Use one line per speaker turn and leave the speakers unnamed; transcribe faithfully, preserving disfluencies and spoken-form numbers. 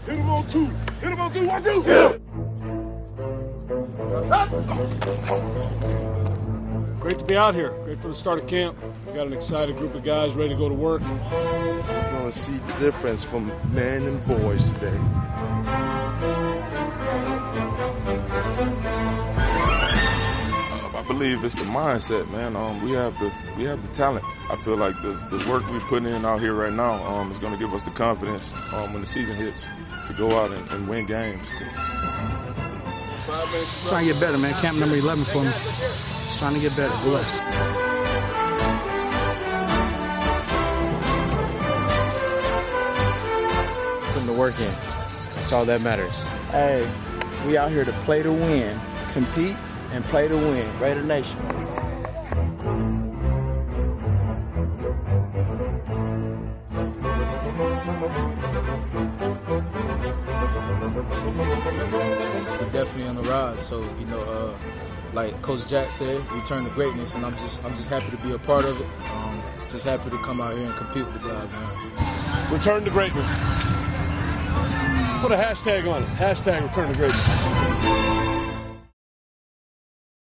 Hit him on two. Hit him on two. One, two. Yeah.
Great to be out here. Great for the start of camp. We got an excited group of guys ready to go to work.
You're going to see the difference from men and boys today.
I believe it's the mindset, man. Um, we have the we have the talent. I feel like the the work we're putting in out here right now um, is going to give us the confidence um, when the season hits to go out and, and win games.
Just trying to get better, man. Camp number eleven for me. Just trying to get better. Blessed.
Putting the work in. That's all that matters.
Hey, we out here to play to win, compete, and play to win. Raider Nation.
We're definitely on the rise. So, you know, uh, like Coach Jack said, return to greatness, and I'm just I'm just happy to be a part of it. Um, just happy to come out here and compete with the guys, man.
Return to greatness. Put a hashtag on it. Hashtag return to greatness.